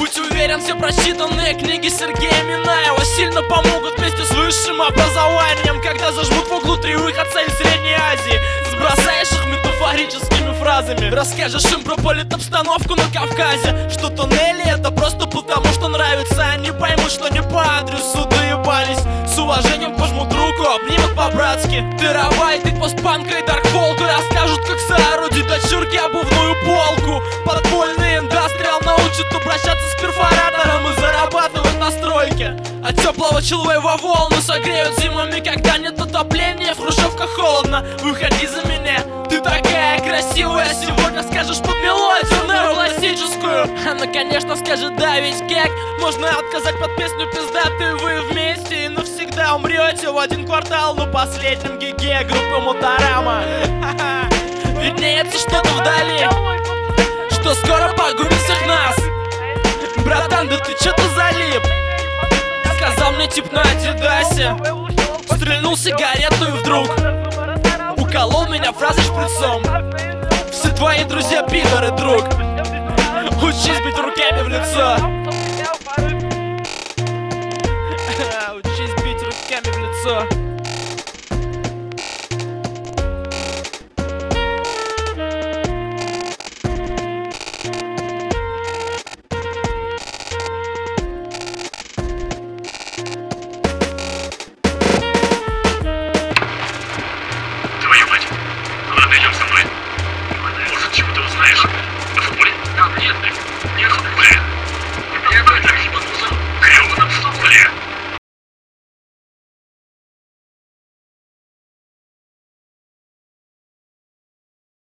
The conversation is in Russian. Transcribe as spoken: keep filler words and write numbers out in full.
Будь уверен, все прочитанные книги Сергея Минаева сильно помогут вместе с высшим образованием, когда зажмут в углу три выходца из Средней Азии. Сбросаешь их метафорическими фразами, расскажешь им про политобстановку на Кавказе, что туннели это просто потому, что нравится. Они поймут, что не по адресу доебались. С уважением пожмут руку, обнимут по-братски. Ты раба, и ты постпанка и даркфолка. Расскажут, как соорудить дочурки обувную полку. Подпольный индастриал научит обращаться с перфоратором и зарабатывать на стройке. От теплого человека волны согреют зимами, когда нет отопления, в хрущевках холодно. Выходи за меня, ты такая красивая. Сегодня скажешь под мелодию неоклассическую. Она, конечно, скажет да, ведь как можно отказать под песню пиздатые вы вместе и навсегда умрете в один квартал на последнем гиге группы Моторама. Виднеется что-то вдали, что скоро погубит всех нас. Братан, да ты чё-то залип? Сказал мне тип на Адидасе. Стрельнул сигарету и вдруг уколол меня фразой шприцом. Все твои друзья пидоры, друг. Учись бить руками в лицо. Учись бить руками в лицо.